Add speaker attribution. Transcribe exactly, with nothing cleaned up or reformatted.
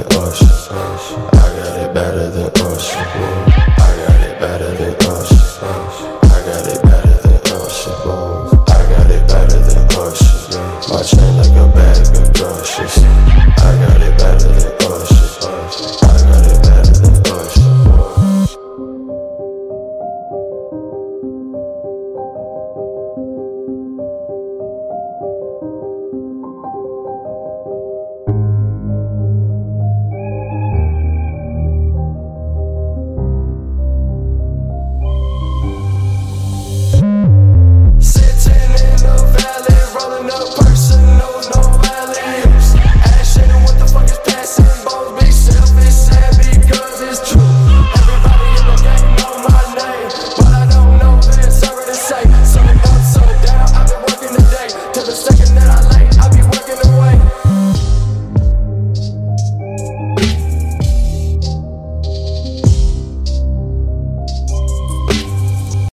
Speaker 1: Usher. I got it better than Usher. I got it better than Usher. I got it better than Usher. I got it better than Usher. My chain like a bag of brushes.